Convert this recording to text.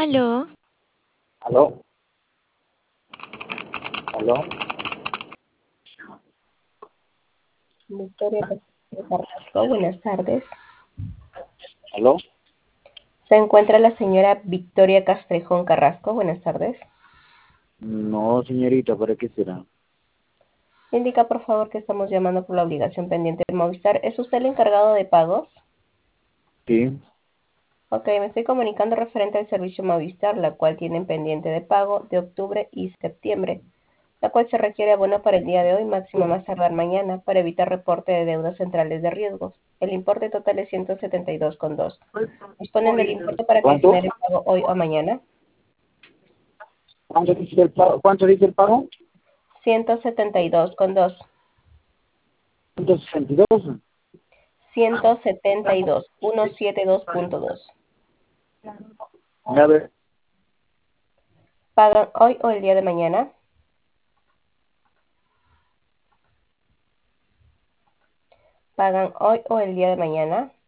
Aló, ¿Aló? ¿Aló? Victoria Carrasco, buenas tardes. ¿Aló? Se encuentra la señora Victoria Castrejón Carrasco, buenas tardes. No, señorita, ¿para qué será? Indica por favor que estamos llamando por la obligación pendiente de Movistar. ¿Es usted el encargado de pagos? Sí. Ok, me estoy comunicando referente al servicio Movistar, la cual tienen pendiente de pago de octubre y septiembre, la cual se requiere abono para el día de hoy, máximo más tardar mañana, para evitar reporte de deudas centrales de riesgos. El importe total es 172,2. ¿Disponen del importe para que ¿Cuánto? genere el pago hoy o mañana? ¿Cuánto dice el pago? ¿Cuánto dice el pago? 172,2. 162. 172, 172,2. A ver, ¿Pagan hoy o el día de mañana? ¿Pagan hoy o el día de mañana?